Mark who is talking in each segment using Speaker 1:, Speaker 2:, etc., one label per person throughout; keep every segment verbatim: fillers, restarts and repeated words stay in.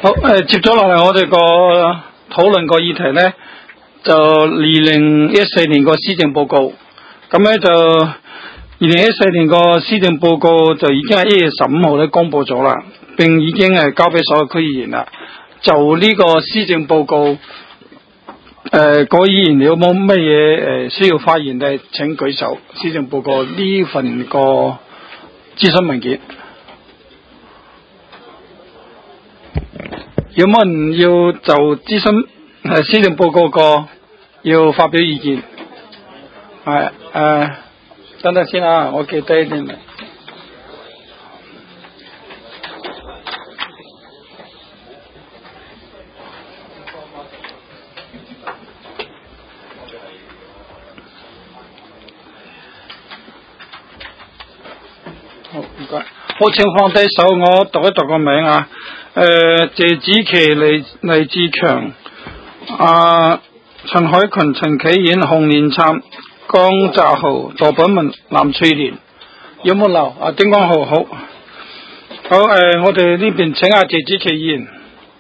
Speaker 1: 好，誒，接咗落嚟我哋個討論個議題咧，就二零一四年個施政報告。咁咧就二零一四年個施政報告就已經喺一月十五號咧公佈咗啦，並已經係交俾所有區議員啦。就呢個施政報告，誒、呃，各位議員你有冇乜嘢誒需要發言嘅？請舉手。施政報告呢份個諮詢文件。有冇人要就諮詢誒施政報告個要發表意見？係誒，等等先啊，我記低啲。好，唔該。好，請放低手，我讀一讀個名啊。誒、呃，謝子琪、黎黎志強、啊陳海群、陳啟遠、洪連琛、江澤豪、羅品文、藍翠蓮，有冇留？啊，丁光浩，好，好誒、呃，我哋呢邊請阿謝子琪議員，誒、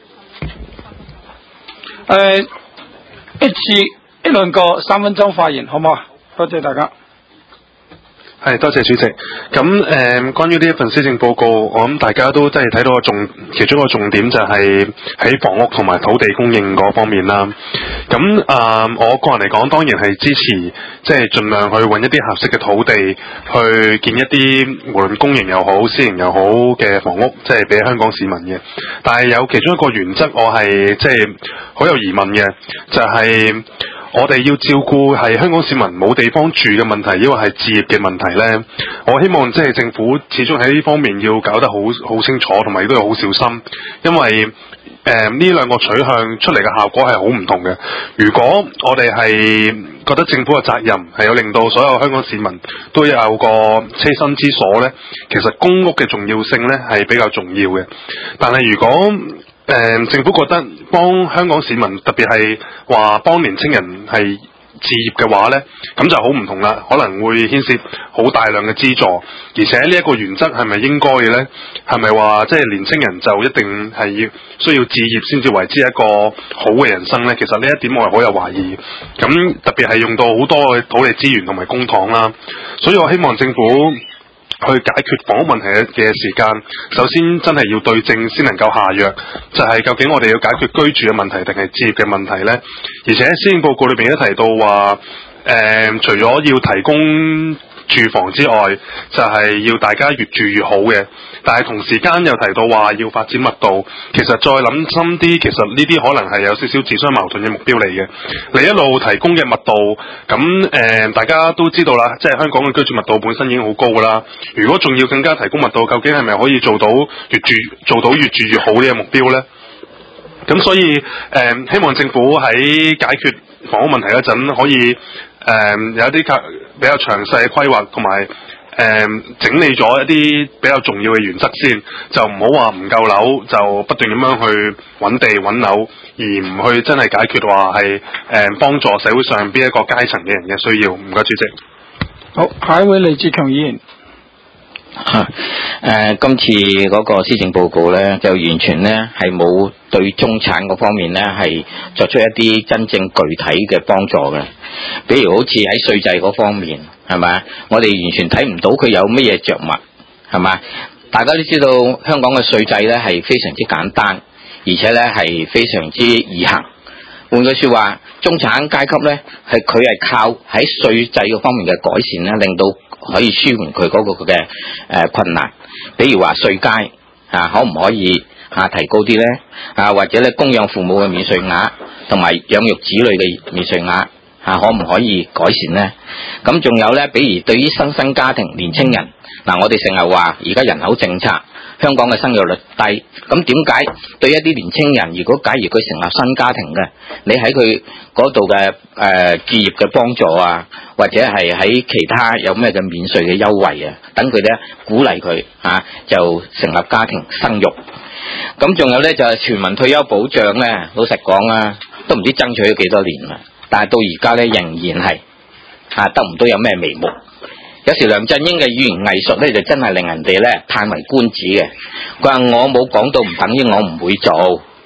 Speaker 1: 呃，一次一輪過三分鐘發言，好唔好啊？多謝大家。
Speaker 2: 係，多謝主席。咁誒、呃，關於呢一份施政報告，我諗大家都真係睇到個重，其中一個重點就係喺房屋同埋土地供應嗰方面啦。咁啊、呃，我個人嚟講，當然係支持，即係盡量去揾一啲合適嘅土地，去建一啲無論公營又好、私營又好嘅房屋，即係俾香港市民嘅。但係有其中一個原則，我係即係好有疑問嘅，就係、是。我哋要照顧係香港市民冇地方住嘅問題，抑或係置業嘅問題呢？我希望即係政府始終喺呢方面要搞得好好清楚，同埋都要好小心，因為誒呢兩個取向出嚟嘅效果係好唔同嘅。如果我哋係覺得政府嘅責任係有令到所有香港市民都有個棲身之所呢，其實公屋嘅重要性呢係比較重要嘅。但係如果誒、呃，政府覺得幫香港市民，特別係話幫年青人係置業嘅話呢，咁就好唔同啦，可能會牽涉好大量嘅資助，而且呢一個原則係咪應該嘅呢？係咪話即係年青人就一定係要需要置業先至為之一個好嘅人生呢？其實呢一點我係好有懷疑。咁特別係用到好多嘅土地資源同埋公帑啦，所以我希望政府去解決房屋問題嘅時間，首先真係要對症先能夠下藥，就係、是、究竟我哋要解決居住嘅問題定係置業嘅問題呢？而且施政報告裏邊都提到話，誒、呃、除咗要提供住房之外，就係、是、要大家越住越好嘅。但係同時間又提到話要發展密度，其實再諗深啲，其實呢啲可能係有少少自相矛盾嘅目標嚟嘅。你一路提供嘅密度，咁誒、呃、大家都知道啦，即係香港嘅居住密度本身已經好高㗎啦。如果仲要更加提供密度，究竟係咪可以做到越住做到越住越好呢個目標呢？咁所以誒、呃，希望政府喺解決房屋問題嗰陣，可以誒、呃、有一啲比較詳細嘅規劃同埋。誒、嗯，整理咗一啲比較重要嘅原則先，就唔好話唔夠樓就不斷咁樣去揾地揾樓，而唔去真係解決話係誒幫助社會上邊一個階層嘅人嘅需要。唔該，主席。
Speaker 1: 好，下一位黎志強議員。
Speaker 3: 吓、啊，誒、呃，今次嗰個施政報告咧，就完全咧係冇對中產嗰方面咧係作出一啲真正具體嘅幫助嘅，比如好似喺稅制嗰方面。係咪？我哋完全睇唔到佢有乜嘢着墨，係咪？大家都知道香港嘅稅制咧係非常之簡單，而且咧係非常之易行。換句說話，中產階級咧係佢係靠喺稅制嗰方面嘅改善咧，令到可以舒緩佢嗰個嘅誒、呃、困難。比如話稅階啊，可唔可以啊提高啲咧？啊或者咧供養父母嘅免稅額，同埋養育子女嘅免稅額。啊，可唔可以改善呢？咁仲有呢，比如對於新生家庭、年青人，嗱、啊，我哋成日話而家人口政策，香港嘅生育率低，咁點解對一啲年青人，如果假如佢成立新家庭嘅，你喺佢嗰度嘅誒置業嘅幫助啊，或者係喺其他有咩嘅免稅嘅優惠啊，等佢咧鼓勵佢啊，就成立家庭生育。咁仲有呢，就係、是、全民退休保障呢，老實講啊，都唔知爭取咗幾多年啦。但係到而家咧，仍然係啊得唔到有咩眉目。有時梁振英嘅語言藝術咧，就真係令人哋咧嘆為觀止嘅。佢話我冇講到唔等於我唔會做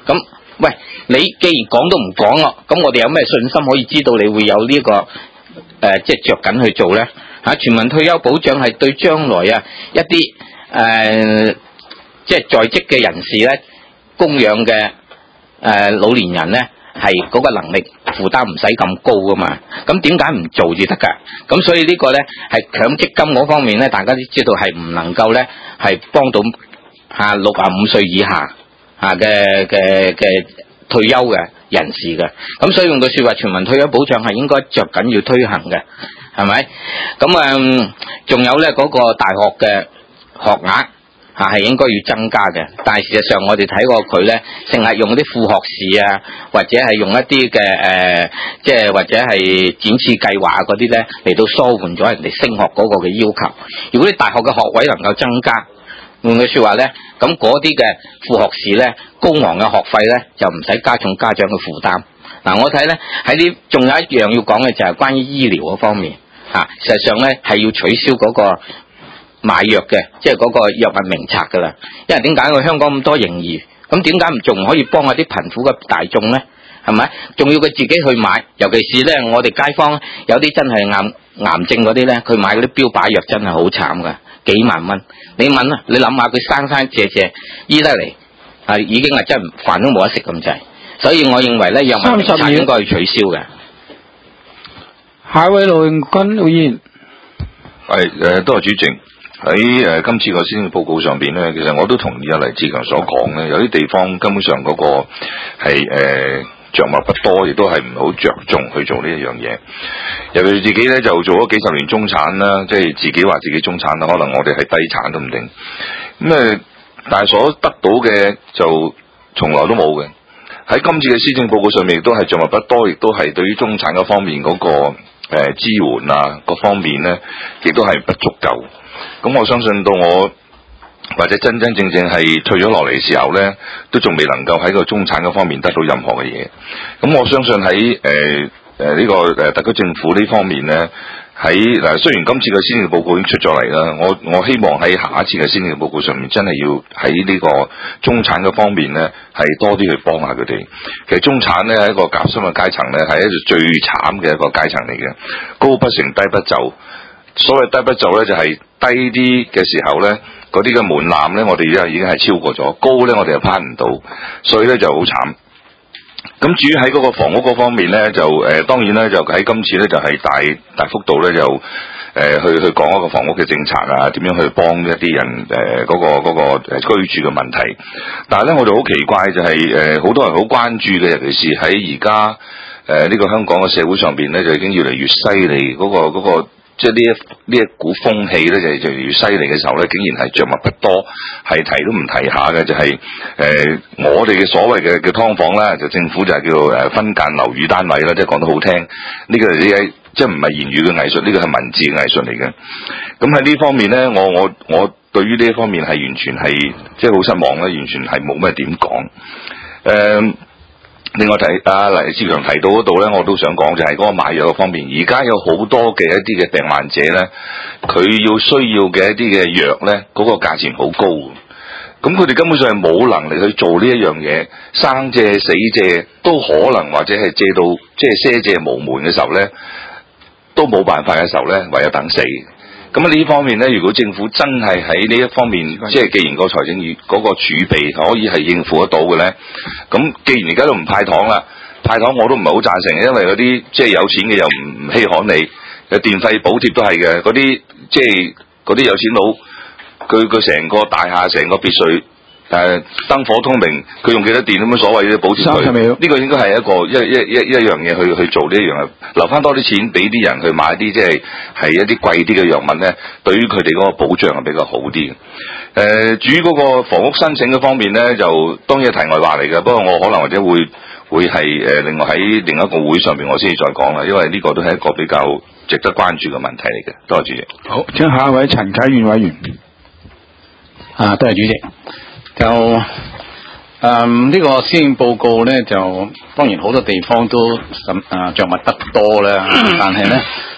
Speaker 3: 咁喂，你既然講都唔講咯，咁我哋有咩信心可以知道你會有呢、這個誒、呃，即係着緊去做咧？吓、啊，全民退休保障係對將來啊一啲誒、呃，即係在職嘅人士咧，供養嘅誒、呃、老年人咧，係嗰個能力負擔唔使咁高噶嘛。咁點解唔做至得噶？咁所以呢個咧係強積金嗰方面咧，大家都知道係唔能夠咧係幫到吓六啊五歲以下吓嘅嘅嘅退休嘅人士嘅。咁所以用句說話，全民退休保障係應該着緊要推行嘅。係咪？咁啊，仲、嗯、有咧嗰、那個大學嘅學額嚇係應該要增加嘅，但係事實上我哋睇過佢咧，成日用啲副學士啊，或者係用一啲嘅誒，即係或者係展翅計劃嗰啲咧嚟到疏緩咗人哋升學嗰個嘅要求。如果啲大學嘅學位能夠增加，換句説話咧，咁嗰啲嘅副學士咧，高昂嘅學費咧就唔使加重家長嘅負擔。嗱、啊，我睇咧喺呢，仲有一樣要講嘅就係關於醫療嗰方面嚇、啊。事實上咧係要取消嗰個買藥嘅，即係嗰個藥物名冊噶啦。因為點解我香港咁多盈餘，咁點解唔仲唔可以幫下啲貧苦嘅大眾咧？係咪？仲要佢自己去買，尤其是咧我哋街坊有啲真係癌癌症嗰啲咧，佢買嗰啲標靶藥真係好慘噶，幾萬蚊。你問啊，你諗下佢生生謝謝醫得嚟，係已經係真係飯都冇得食咁滯。所以我認為咧，藥物名冊應該要取消嘅。
Speaker 1: 下一位盧永軍會員，
Speaker 4: 係誒，多謝主席喺誒、呃、今次個施政報告上邊咧，其實我都同意阿黎志強所講咧，有啲地方根本上嗰個係誒着墨不多，亦都係唔好着重去做呢一樣嘢。尤其自己咧就做咗幾十年中產啦，即係自己話自己中產啦，可能我哋係低產都唔定。咁誒，但係所得到嘅就從來都冇嘅。喺今次嘅施政報告上面，亦都係着墨不多，亦都係對於中產嗰方面嗰、那個誒、呃、支援啊，各方面咧，亦都係不足夠。咁我相信到我或者真真正正係退咗落嚟嘅時候咧，都仲未能夠喺個中產嗰方面得到任何嘅嘢。咁我相信喺誒誒呢個誒特區政府呢方面咧。喺嗱，雖然今次嘅施政報告已經出咗嚟啦，我我希望喺下一次嘅施政報告上面，真係要喺呢個中產嘅方面咧，係多啲去幫下佢哋。其實中產咧係一個夾心嘅階層咧，係一個最慘嘅一個階層嚟嘅，高不成低不就。所謂低不就咧，就係低啲嘅時候咧，嗰啲嘅門檻咧，我哋而家已經係超過咗；高咧，我哋又攀唔到，所以咧就好慘。咁至於喺嗰個房屋嗰方面咧，就誒、呃、當然咧，就喺今次咧就係、是、大大幅度咧就誒、呃、去去講一個房屋嘅政策啊，點樣去幫一啲人誒嗰、呃那個嗰、那個誒居住嘅問題。但係咧，我就好奇怪就係誒好多人好關注嘅，尤其是喺而家誒呢個香港嘅社會上邊咧，就已經越嚟越犀利嗰個嗰個。那個即係呢一呢一股風氣咧，就就越犀利嘅時候咧，竟然係着墨不多，係提都唔提下嘅，就係、是、誒、呃、我哋嘅所謂嘅嘅劏房啦，就政府就係叫誒分間樓宇單位啦，即係講得好聽，呢、這個係即係唔係言語嘅藝術，呢、這個係文字嘅藝術嚟嘅。咁喺呢方面咧，我我我對於呢一方面係完全係即係好失望啦，完全係冇咩點講誒。呃另外提阿黎志強提到嗰度咧，我都想講就係嗰個買藥嘅方面。而家有好多嘅一啲嘅病患者咧，佢要需要嘅一啲嘅藥咧，嗰、那個價錢好高。咁佢哋根本上係冇能力去做呢一樣嘢，生借死借都可能，或者係借到即係賒借無門嘅時候咧，都冇辦法嘅時候咧，唯有等死。咁啊呢方面咧，如果政府真係喺呢一方面，即係既然個財政預嗰個儲備可以係應付得到嘅咧，咁既然而家都唔派糖啦，派糖我都唔係好贊成，因為嗰啲即係有錢嘅又唔唔稀罕你，有電費補貼都係嘅，嗰啲即係嗰啲有錢佬，佢佢成個大廈成個別墅。誒、呃、燈火通明，佢用幾多電咁樣所謂嘅補貼佢？呢個應該係一個一一一一樣嘢去去做呢一樣嘢，留翻多啲錢俾啲人去買啲即係係一啲貴啲嘅藥物咧，對於佢哋嗰個保障係比較好啲嘅。誒、呃，至於嗰個房屋申請嘅方面咧，就當然係題外話嚟嘅，不過我可能或者會會係誒、呃、另外喺另一個會上邊我先至再講啦，因為呢個都係一個比較值得關注嘅問題嚟嘅。多謝主席。
Speaker 1: 好，請下一位陳啟源委員。
Speaker 5: 啊，多謝主席。就誒呢、嗯這個施政報告咧，就當然好多地方都誒着墨得多啦，但係咧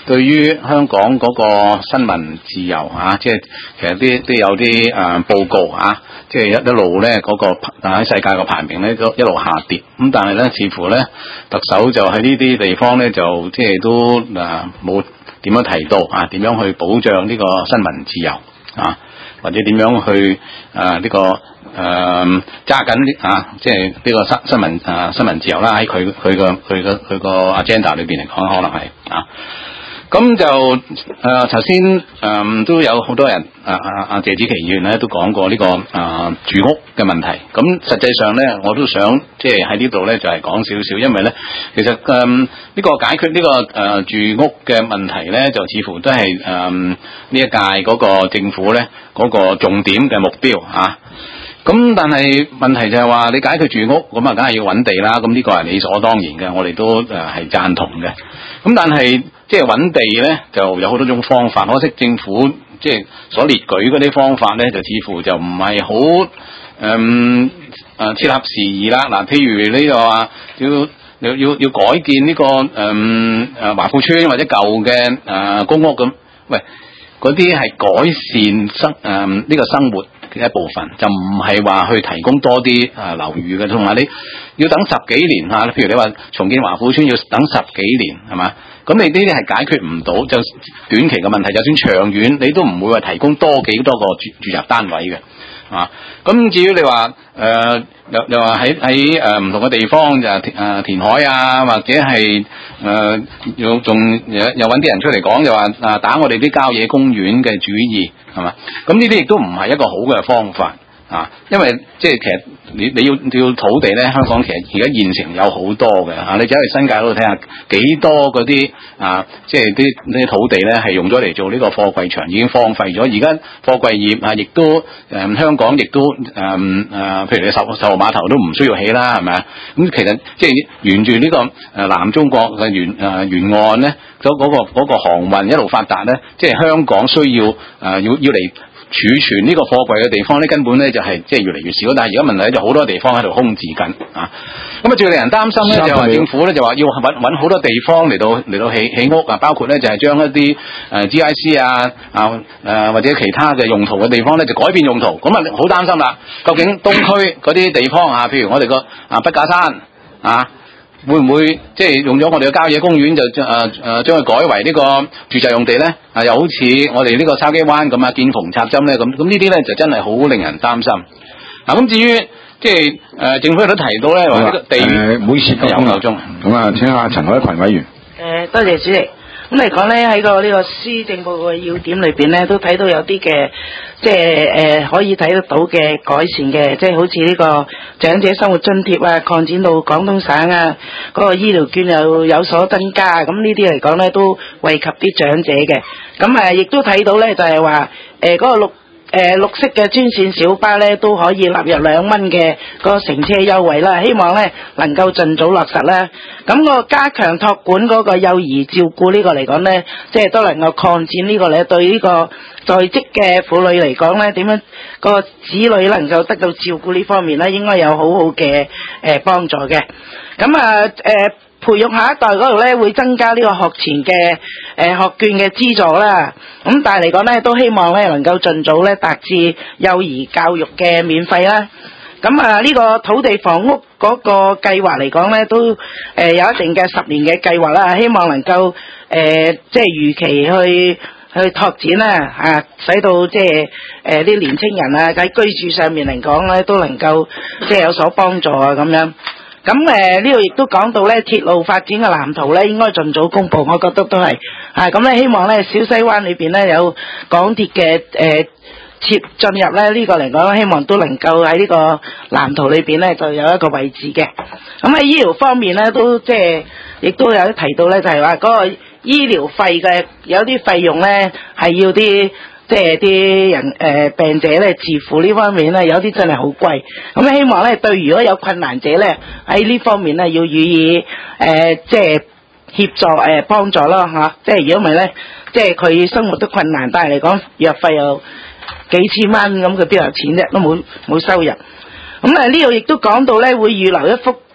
Speaker 5: 對於香港嗰個新聞自由啊，即係其實啲都有啲誒、呃、報告啊，即係一一路咧嗰個喺世界個排名咧都一路下跌，咁但係咧似乎咧特首就喺呢啲地方咧就即係都誒冇點樣提到啊，點樣去保障呢個新聞自由啊，或者點樣去誒呢、啊這個誒揸緊啊，即係呢個新新聞誒新聞自由啦，喺佢佢個佢個佢個 agenda 裏邊嚟講，可能係啊。咁就誒頭先誒都有好多人啊啊啊謝子琪議員咧都講過呢、這個啊住屋嘅問題。咁實際上咧，我都想即係喺呢度咧就係、是、講少少，因為咧其實誒呢、嗯這個解決呢、這個誒、呃、住屋嘅問題咧，就似乎都係誒呢一屆嗰個政府咧嗰、那個重點嘅目標啊。咁但係問題就係話你解決住屋咁啊，梗係要揾地啦。咁呢個係理所當然嘅，我哋都誒係贊同嘅。咁但係即係揾地咧，就有好多種方法。可惜政府即係所列舉嗰啲方法咧，就似乎就唔係好誒誒切合時宜啦。嗱，譬如呢個話要要要要改建呢、這個誒誒華富村或者舊嘅誒、呃、公屋咁，喂，嗰啲係改善生誒呢、呃這個生活嘅一部分，就唔係話去提供多啲誒樓宇嘅，同埋你要等十幾年嚇，譬如你話重建華富村要等十幾年係嘛？咁你呢啲係解決唔到，就短期嘅問題，就算長遠你都唔會話提供多幾多個住住宅單位嘅，啊，咁至於你話誒、呃、又又話喺喺誒唔同嘅地方就誒、呃、填海啊，或者係誒又仲又又揾啲人出嚟講，就話啊打我哋啲郊野公園嘅主意係嘛？咁呢啲亦都唔係一個好嘅方法啊，因為即係其實你你要你要土地咧，香港其實而家現成有好多嘅嚇，你走去新界嗰度睇下幾多嗰啲啊，即係啲啲土地咧係用咗嚟做呢個貨櫃場，已經荒廢咗。而家貨櫃業啊，亦都誒、呃、香港亦都誒誒、呃，譬如你十十號碼頭都唔需要起啦，係咪啊？咁其實即係沿住呢個誒南中國嘅沿誒沿岸咧，嗰嗰個嗰個航運一路發達咧，即係香港需要誒、呃、要要嚟儲存呢個貨櫃嘅地方咧，根本咧就係即係越嚟越少。但係而家問題咧，就好多地方喺度空置緊啊！咁啊，最令人擔心咧就話政府咧就話要揾揾好多地方嚟到嚟到起起屋啊，包括咧就係將一啲誒 G I C 啊啊誒、呃、或者其他嘅用途嘅地方咧就改變用途。咁啊好擔心啦！究竟東區嗰啲地方啊，譬如我哋個啊筆架山啊，會唔會即係用咗我哋嘅郊野公園就誒誒將佢改為呢個住宅用地咧？啊，又好似我哋呢個筲箕灣咁啊，見縫插針咧咁，咁呢啲咧就真係好令人擔心。嗱、啊，咁至於即係誒、呃、政府都提到咧話呢個地
Speaker 6: 誒，唔好意思，
Speaker 5: 有夠鐘。
Speaker 6: 咁啊，請下陳海群委員。
Speaker 7: 誒，多謝主席。咁嚟講咧，喺個呢個施政報告嘅要點裏邊咧，都睇到有啲嘅，即係誒、呃、可以睇得到嘅改善嘅，即係好似呢個長者生活津貼啊，擴展到廣東省啊，嗰、那個醫療券又有所增加，咁呢啲嚟講咧都惠及啲長者嘅。咁誒，亦都睇到咧，就係話誒嗰個綠。誒、呃、綠色嘅專線小巴咧都可以納入兩蚊嘅個乘車優惠啦，希望咧能夠盡早落實啦。咁個加強託管嗰個幼兒照顧呢個嚟講咧，即係都能夠擴展呢個咧，對呢個在職嘅婦女嚟講咧，點樣個子女能夠得到照顧呢方面咧，應該有好好嘅誒幫助嘅。咁啊誒。呃培育下一代嗰度咧，會增加呢個學前嘅誒、呃、學券嘅資助啦。咁但係嚟講咧，都希望咧能夠盡早咧達至幼兒教育嘅免費啦。咁啊，呢個土地房屋嗰個計劃嚟講咧，都誒、呃、有一定嘅十年嘅計劃啦。希望能夠誒、呃、即係如期去去拓展啦，啊，使到即係誒啲年青人啊喺居住上面嚟講咧，都能夠即係有所幫助啊咁樣。咁誒呢度亦都講到咧鐵路發展嘅藍圖咧，應該盡早公布，我覺得都係啊咁咧，希望咧小西灣裏邊咧有港鐵嘅誒切進入咧呢、這個嚟講，希望都能夠喺呢個藍圖裏邊咧就有一個位置嘅。咁喺醫療方面咧，都即係亦都有提到咧，就係話嗰個醫療費嘅有啲費用咧係要啲。即係啲人誒、呃、病者咧自付呢方面咧，有啲真係好貴。咁希望咧對如果有困難者咧喺呢方面咧要予以誒、呃、即係協助誒幫、呃、助咯嚇、啊。即係如果唔係咧，即係佢生活都困難，但係嚟講藥費又幾千蚊，咁佢邊有錢啫？都冇冇收入。咁啊呢度亦都講到咧會預留一幅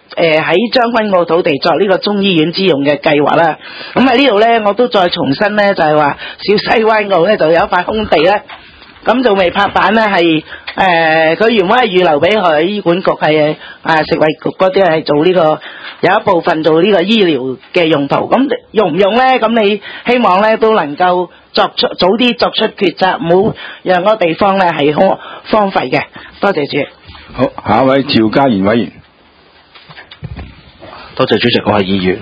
Speaker 7: 誒喺將軍澳土地作呢個中醫院之用嘅計劃啦。咁喺呢度咧，我都再重申咧，就係話小西灣澳咧就有一塊空地咧，咁就未拍板咧，係誒佢原本係預留俾佢醫管局係啊食衞局嗰啲係做呢個有一部分做呢個醫療嘅用途。咁用唔用咧？咁你希望咧都能夠作出早啲作出抉擇，唔好讓嗰個地方咧係荒荒廢嘅。多謝主席。
Speaker 6: 好，下一位趙家賢委員。
Speaker 8: 多謝主席，我係議員。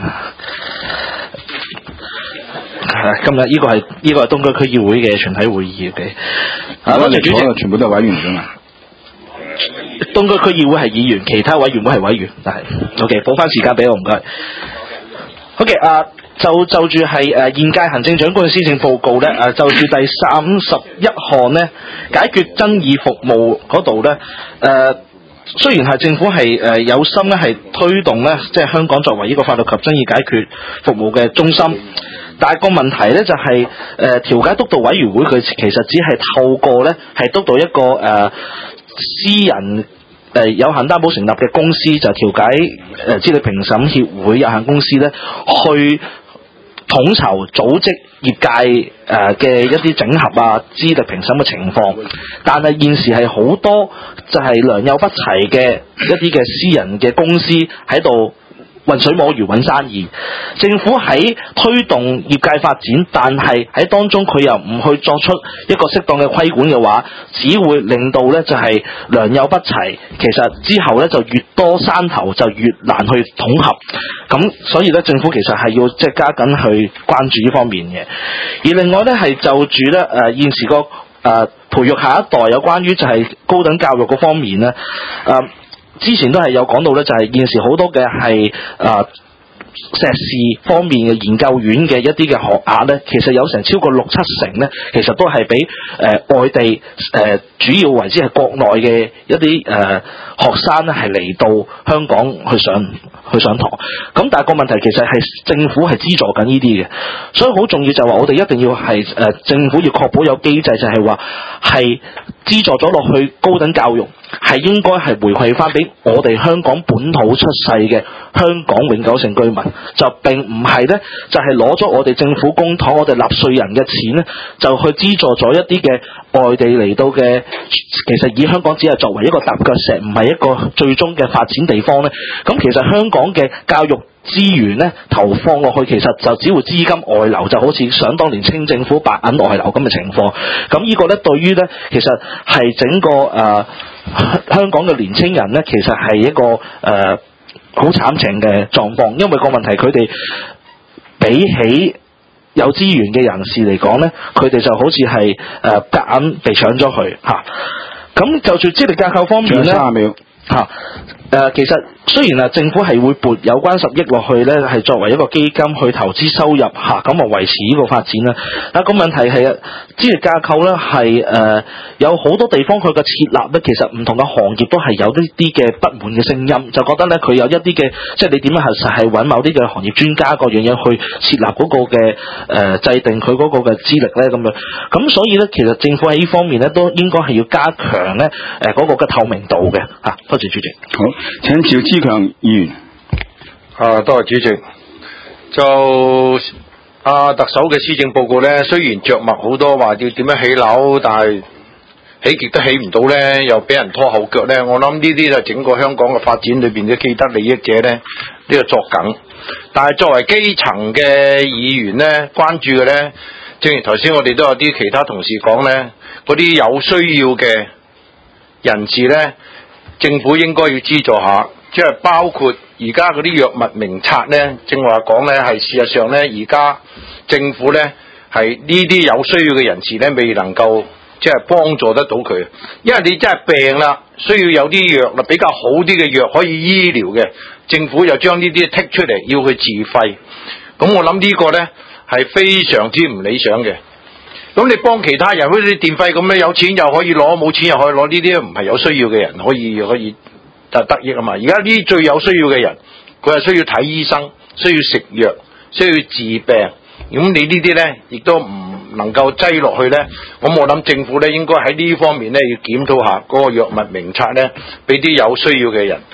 Speaker 8: 今日呢個係呢個係東區區議會嘅全體會議嘅。啊，多謝主席。
Speaker 6: 全部都係委員㗎嘛。
Speaker 8: 東區區議會係議員，其他委員會係委員。但係 ，OK， 補翻時間俾我，唔該。OK， 啊，就就住係誒現屆行政長官嘅施政報告咧，誒就住第三十一項咧，解決爭議服務嗰度咧，誒、呃。雖然係政府係誒有心咧係推動咧，即係香港作為呢個法律及爭議解決服務嘅中心，但係個問題咧就係誒調解督導委員會佢其實只係透過咧係督導一個誒、呃、私人誒、呃、有限擔保成立嘅公司，就調解誒資歷評審協會有限公司咧去統籌組織業界誒嘅一啲整合啊、資歷評審嘅情況，但係現時係好多就係良莠不齊嘅一啲嘅私人嘅公司喺度混水摸魚揾生意。政府喺推動業界發展，但係喺當中佢又唔去作出一個適當嘅規管嘅話，只會令到咧就係良莠不齊，其實之後咧就越多山頭就越難去統合。咁所以咧政府其實係要即係加緊去關注呢方面嘅。而另外咧係就住咧誒現時個誒、呃、培育下一代有關於就係高等教育嗰方面咧誒。呃之前都係有講到咧，就係現時好多嘅係誒碩士方面嘅研究院嘅一啲嘅學額咧，其實有成超過六七成咧，其實都係俾誒外地誒、呃、主要為之係國內嘅一啲誒、呃、學生咧係嚟到香港去上去上堂。咁但係個問題其實係政府係資助緊呢啲嘅，所以好重要就係話我哋一定要係誒、呃、政府要確保有機制，就係話係資助咗落去高等教育，係應該係回饋翻俾我哋香港本土出世嘅香港永久性居民，就並唔係咧就係攞咗我哋政府公帑、我哋納稅人嘅錢咧，就去資助咗一啲嘅外地嚟到嘅，其實以香港只係作為一個踏腳石，唔係一個最終嘅發展地方咧。咁其實香港嘅教育資源咧投放落去，其實就只會資金外流，就好似想當年清政府白銀外流咁嘅情況。咁呢個咧對於咧其實係整個誒、呃、香港嘅年青人咧，其實係一個誒好慘情嘅狀況，因為個問題佢哋比起有資源嘅人士嚟講咧，佢哋就好似係誒夾硬被搶咗去嚇。咁、啊、就住資歷架構方面咧，三十秒嚇。誒、呃，其實雖然啊，政府係會撥有關十億落去咧，係作為一個基金去投資收入嚇，咁啊維持呢個發展啦。但係個問題係啊，資歷架構咧係誒有好多地方佢嘅設立咧，其實唔同嘅行業都係有一啲嘅不滿嘅聲音，就覺得咧佢有一啲嘅，即係你點樣係實係揾某啲嘅行業專家各樣嘢去設立嗰個嘅誒、呃、制定佢嗰個嘅資歷咧咁樣。咁所以咧，其實政府喺呢方面咧都應該係要加強咧誒嗰個嘅透明度嘅嚇、啊。多謝主席。
Speaker 6: 好。請趙志強議員。
Speaker 9: 啊，多謝主席。就啊，特首嘅施政報告咧，雖然着墨好多話要點樣起樓，但係起極都起唔到咧，又俾人拖後腳咧。我諗呢啲就整個香港嘅發展裏邊嘅既得利益者咧，呢、這個作梗。但係作為基層嘅議員咧，關注嘅咧，正如頭先我哋都有啲其他同事講咧，嗰啲有需要嘅人士咧。政府應該要資助下，即係包括而家嗰啲藥物名冊咧，正話講咧係事實上咧，而家政府咧係呢啲有需要嘅人士咧，未能夠即係幫助得到佢，因為你真係病啦，需要有啲藥啦，比較好啲嘅藥可以醫療嘅，政府又將呢啲剔出嚟要去自費，咁我諗呢個咧係非常之唔理想嘅。咁你幫其他人，好似電費咁咧，有錢又可以攞，冇錢又可以攞，呢啲唔係有需要嘅人可以可以就得益啊嘛。而家呢啲最有需要嘅人，佢係需要睇醫生，需要食藥，需要治病。咁你呢啲咧，亦都唔能夠擠落去咧。咁我諗政府咧應該喺呢方面咧要檢討下嗰個藥物名冊咧，俾啲有需要嘅人。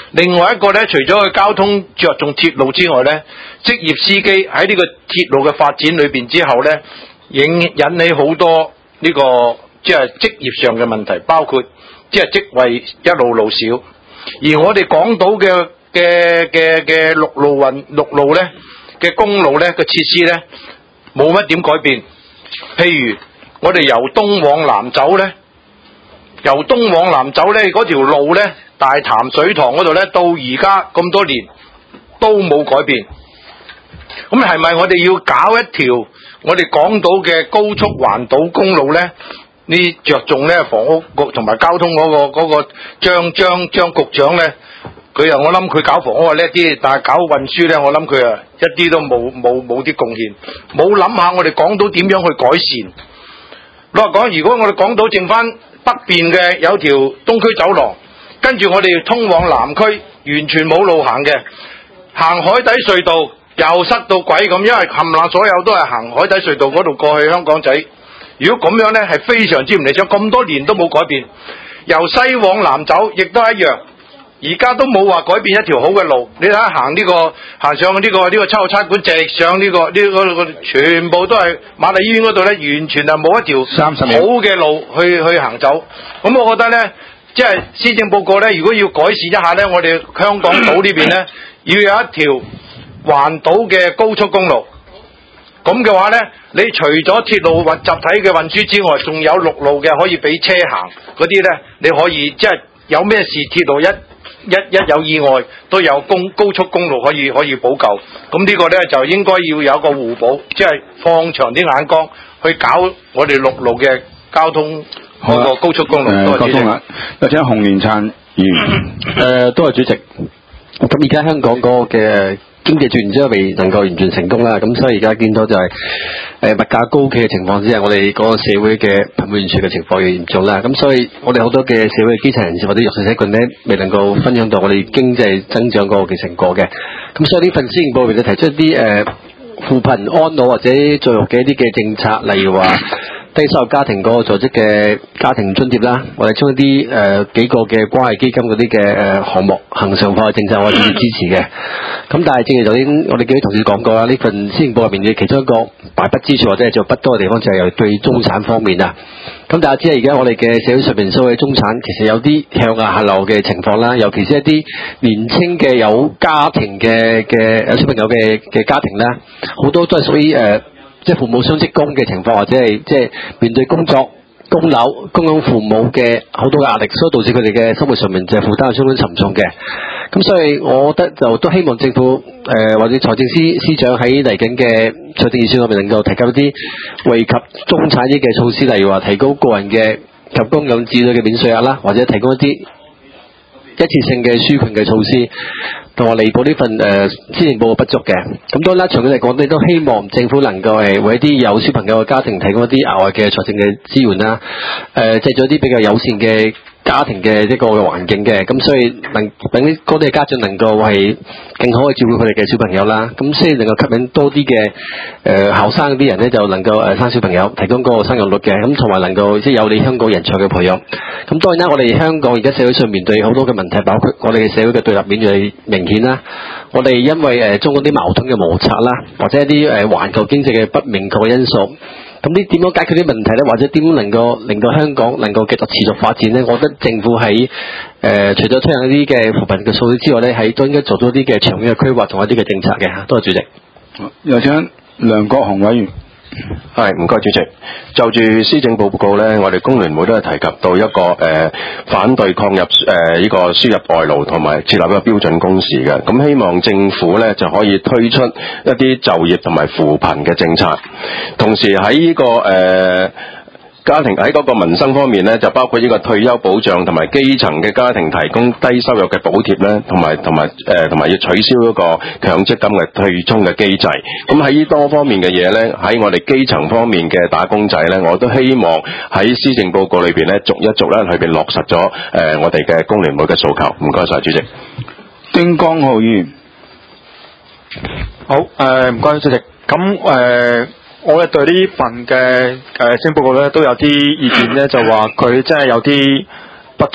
Speaker 9: 另外一個咧，除咗佢交通着重鐵路之外咧，職業司機喺呢個鐵路嘅發展裏邊之後咧，引引起好多呢、這個即係職業上嘅問題，包括即係職位一路路少，而我哋港島嘅嘅嘅嘅陸路運陸路咧嘅公路咧嘅設施咧冇乜點改變，譬如我哋由東往南走咧，由東往南走咧嗰條路咧，大潭水塘嗰度咧，到而家咁多年都冇改變。咁係咪我哋要搞一條我哋港島嘅高速環島公路咧？呢着重咧房屋局同埋交通嗰、嗰個嗰、嗰個張張張局長咧，佢又我諗佢搞房屋啊叻啲，但係搞運輸咧，我諗佢啊一啲都冇冇冇啲貢獻，冇諗下我哋港島點樣去改善。老實講，如果我哋港島剩翻北邊嘅有條東區走廊，跟住我哋通往南區完全冇路行嘅，行海底隧道又塞到鬼咁，因為冚唪唥所有都係行海底隧道嗰度過去香港仔。如果咁樣呢，係非常之唔理想，咁多年都冇改變。由西往南走亦都一樣，而家都冇話改變一條好嘅路。你睇下行呢個行上呢、這個呢、這個秋後差館，直上呢、這個呢、這個全部都係瑪麗醫院嗰度呢，完全係冇一條好嘅路去去行走。咁我覺得呢，即係施政報告呢，如果要改善一下呢，我哋香港島呢邊呢，要有一條環島嘅高速公路。咁嘅話呢，你除咗鐵路或集體嘅運輸之外，仲有陸路嘅可以俾車行嗰啲呢，你可以即係有咩事鐵路一一一有意外都有公高速公路可以可以補救。咁呢個呢，就應該要有一個互補，即係放長啲眼光去搞我哋陸路嘅交通嗰個高速公路。
Speaker 6: 誒，交通啊，有請洪連燦議員。
Speaker 10: 誒，多謝主席。咁而家香港嗰個嘅經濟轉型未能夠完全成功啦，咁所以而家見到就係、是、誒物價高企嘅情況之下，我哋嗰個社會嘅貧富懸殊嘅情況越嚴重啦，咁所以我哋好多嘅社會基層人士或者弱勢社群咧，未能夠分享到我哋經濟增長嗰個嘅成果嘅，咁所以呢份施政報告就提出一啲誒扶貧安老或者教育嘅一啲嘅政策，例如話低收入家庭嗰個在職嘅家庭津貼啦，我哋將一啲誒、呃、幾個嘅關愛基金嗰啲嘅誒項目恆常化嘅政策，我哋支持嘅。咁但係正如頭先我哋幾位同事講過啦，呢份施政報告入面嘅其中一個大筆支出或者係做不多嘅地方，就係由對中產方面啊。咁大家知啊，而家我哋嘅社會上面所謂中產，其實有啲向下下流嘅情況啦，尤其是一啲年青嘅有家庭嘅嘅有小朋友嘅嘅家庭啦，好多都係屬於誒。呃即係父母雙職工嘅情況，或者係即係面對工作、供樓、供養父母嘅好多嘅壓力，所以導致佢哋嘅生活上面就係負擔係相當沉重嘅。咁所以我覺得就都希望政府誒、呃、或者財政司司長喺嚟緊嘅財政預算案入面能夠提及一啲惠及中產啲嘅措施，例如話提高個人嘅及供養子女嘅免稅額啦，或者提供一啲一次性嘅紓困嘅措施，同埋彌補呢份誒施政報告不足嘅。咁當然啦，長遠嚟講，你都希望政府能夠係為一啲有小朋友嘅家庭提供一啲額外嘅財政嘅資源啦，誒製造一啲比較友善嘅家庭嘅一個嘅環境嘅，咁所以能等嗰啲家長能夠係更好去照顧佢哋嘅小朋友啦，咁先能夠吸引多啲嘅誒後生嗰啲人咧，就能夠誒生小朋友，提供嗰個生育率嘅，咁同埋能夠即係有利香港人才嘅培養。咁當然啦，我哋香港而家社會上面對好多嘅問題，包括我哋嘅社會嘅對立面越嚟越明顯啦。我哋因為誒中嗰啲矛盾嘅摩擦啦，或者一啲誒環球經濟嘅不明確嘅因素。咁呢點樣解決啲問題咧？或者點樣能夠令到香港能夠繼續持續發展咧？我覺得政府喺誒、呃、除咗推行一啲嘅扶貧嘅措施之外咧，喺都應該做咗啲嘅長遠嘅規劃同一啲嘅政策嘅嚇。多謝主席。
Speaker 6: 有請梁國雄委員。
Speaker 11: 係，唔該主席。就住施政報告咧，我哋工聯會都係提及到一個誒、呃、反對抗入誒呢、呃這個輸入外勞同埋設立一個標準工時嘅。咁希望政府咧就可以推出一啲就業同埋扶貧嘅政策，同時喺呢、這個誒。呃家庭喺嗰個民生方面咧，就包括呢個退休保障同埋基層嘅家庭提供低收入嘅補貼咧，同埋同埋誒同埋要取消嗰個強積金嘅對沖嘅機制。咁喺呢多方面嘅嘢咧，喺我哋基層方面嘅打工仔咧，我都希望喺施政報告裏邊咧，逐一逐咧裏邊落實咗誒、呃、我哋嘅工聯會嘅訴求。唔該晒主席。
Speaker 6: 丁江浩議員。
Speaker 12: 好誒，唔該主席。咁誒。呃我咧對呢份嘅誒施政報告咧都有啲意見咧，就話佢真係有啲不足，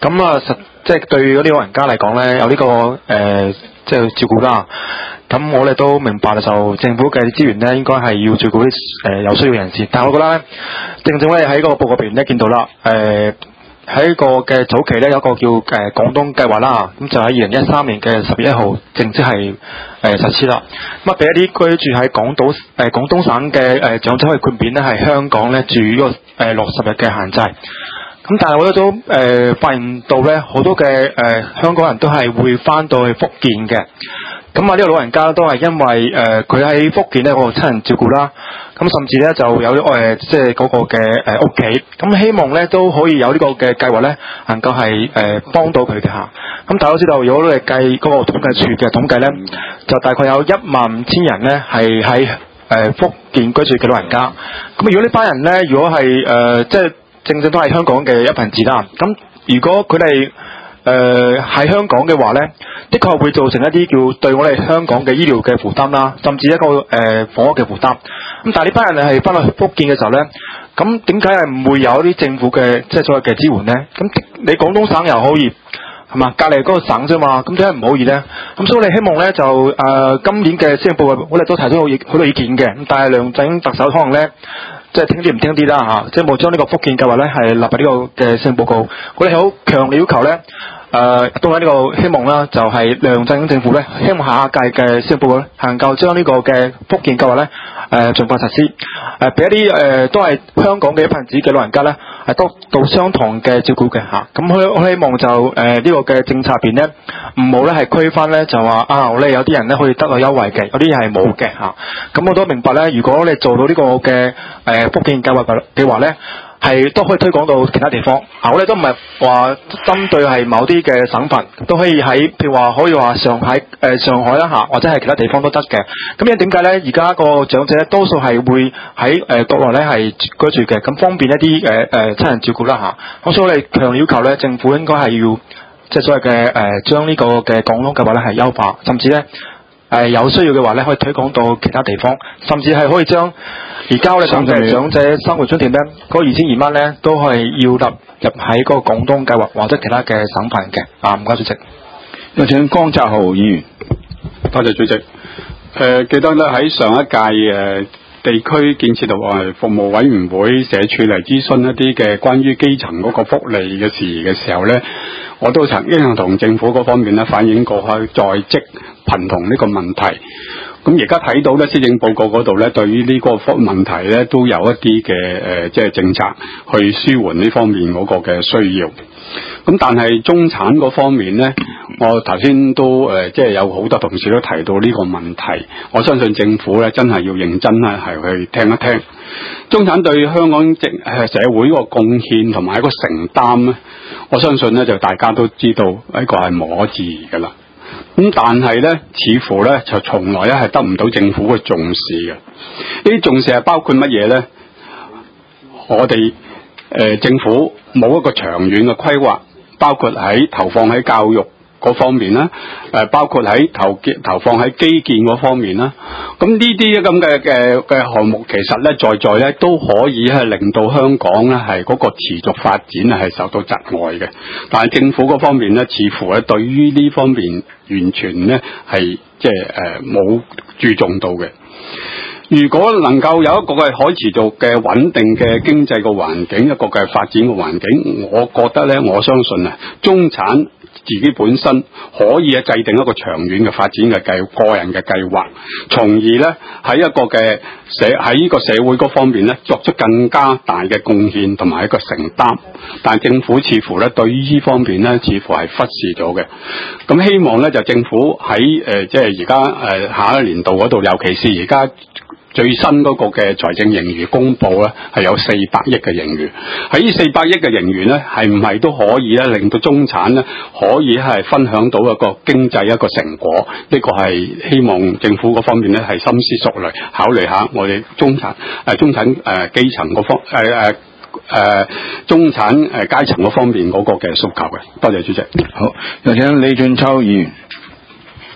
Speaker 12: 咁啊實即係對嗰啲老人家嚟講咧，有呢、這個誒、呃、即係照顧啦。咁我哋都明白啦，就政府嘅資源咧，應該係要照顧啲誒、呃、有需要人士。但係我覺得咧，正正咧喺嗰個報告入邊咧見到啦，誒喺個嘅早期咧有一個叫誒廣東計劃啦，咁就喺二零一三年嘅十月一號正式係誒、呃、實施啦。咁啊俾一啲居住喺港島誒、呃、廣東省嘅誒、呃、長者可以豁免咧，係香港咧住呢、這個誒六十日嘅限制。咁但係我哋都誒、呃、發現到咧，好多嘅誒、呃、香港人都係會翻到去福建嘅。咁啊呢個老人家都係因為誒佢喺福建咧嗰個親人照顧啦，咁甚至咧就有誒即係嗰個嘅誒屋企，咁希望咧都可以有呢個嘅計劃咧，能夠係誒幫到佢嘅嚇。咁大家都知道，如果你計嗰個統計處嘅統計咧，就大概有一萬五千人咧係喺誒福建居住嘅老人家。咁如果呢班人咧，如果係誒即係正正都係香港嘅一份子啦，咁如果佢哋誒喺香港嘅話咧，的確會造成一啲叫對我哋香港嘅醫療嘅負擔啦，甚至一個誒、呃、房屋嘅負擔。咁但係呢班人係翻去福建嘅時候咧，咁點解係唔會有一啲政府嘅即係所謂嘅支援咧？咁你廣東省又可以係嘛？隔離嗰個省啫嘛，咁點解唔可以咧？咁所以我哋希望咧就誒、呃、今年嘅施政報告，我哋都提出好好多意見嘅。咁但係梁振英特首可能咧，即係聽啲唔聽啲啦嚇，即係冇將呢個福建計劃咧係納入呢個嘅施政報告。我哋好強烈要求咧。誒、呃，都喺呢個希望啦，就係、是、梁振英政府咧，希望下一屆嘅施政報告咧，能夠將呢個嘅福建計劃咧，誒、呃，盡快實施，誒、呃，俾一啲誒、呃，都係香港嘅一份子嘅老人家咧，係得到相同嘅照顧嘅嚇。咁、啊、我我希望就誒、呃這個、呢個嘅政策入邊咧，唔好咧係區分咧，就話啊，我哋有啲人咧可以得到優惠嘅，有啲係冇嘅嚇。咁、啊、我都明白咧，如果你做到呢個嘅誒、呃、福建計劃嘅嘅話咧。係都可以推廣到其他地方，啊！我哋都唔係話針對係某啲嘅省份，都可以喺譬如話可以話上海誒、呃、上海啦嚇，或者係其他地方都得嘅。咁因為點解咧？而家個長者多數係會喺誒、呃、國內咧係居住嘅，咁方便一啲誒誒親人照顧啦嚇。咁所以我哋強烈要求咧，政府應該係要即係所謂嘅誒將呢個嘅廣東計劃咧係優化，甚至咧。誒、呃、有需要嘅話咧，可以推廣到其他地方，甚至係可以將而家我哋講嘅長者生活津貼咧，嗰二千二蚊咧，都係要納入喺嗰個廣東計劃或者其他嘅省份嘅。啊，唔該主席。
Speaker 6: 有請江澤豪議員。
Speaker 13: 多謝主席。誒、呃，記得咧喺上一屆誒、呃、地區建設同埋服務委員會社署嚟諮詢一啲嘅關於基層嗰個福利嘅事宜嘅時候咧，我都曾經同政府嗰方面咧反映過去在職貧窮呢個問題。咁而家睇到咧，施政報告嗰度咧，對於呢個福問題咧，都有一啲嘅誒，即係政策去舒緩呢方面嗰個嘅需要。咁但係中產嗰方面咧，我頭先都誒、呃，即係有好多同事都提到呢個問題。我相信政府咧真係要認真咧係去聽一聽中產對香港政誒社會個貢獻同埋一個承擔咧。我相信咧就大家都知道呢個係無可置疑㗎啦。咁但係咧，似乎咧就從來咧係得唔到政府嘅重視嘅。呢啲重視係包括乜嘢咧？我哋誒、呃、政府冇一個長遠嘅規劃，包括喺投放喺教育嗰方面啦，誒、呃、包括喺投建投放喺基建嗰方面啦。咁呢啲咁嘅嘅嘅項目，其實咧在在咧都可以係令到香港咧係嗰個持續發展係受到窒礙嘅。但係政府嗰方面咧，似乎咧對於呢方面完全咧係即係誒冇注重到嘅。如果能夠有一個嘅可持續嘅穩定嘅經濟嘅環境，一個嘅發展嘅環境，我覺得咧，我相信啊，中產自己本身可以啊制定一個長遠嘅發展嘅計個人嘅計劃，從而咧喺一個嘅社喺呢個社會嗰方面咧作出更加大嘅貢獻同埋一個承擔。但係政府似乎咧對於呢方面咧似乎係忽視咗嘅。咁希望咧就政府喺誒、呃、即係而家誒下一年度嗰度，尤其是而家最新嗰個嘅財政盈餘公布咧，係有四百億嘅盈餘。喺呢四百億嘅盈餘咧，係唔係都可以咧，令到中產咧可以係分享到一個經濟一個成果？呢個係希望政府嗰方面咧係深思熟慮，考慮下我哋中產誒、呃、中產誒、呃、基層嗰方誒誒誒中產誒階層嗰方面嗰個嘅訴求嘅。多謝主席。
Speaker 6: 好，有請李俊秋議員。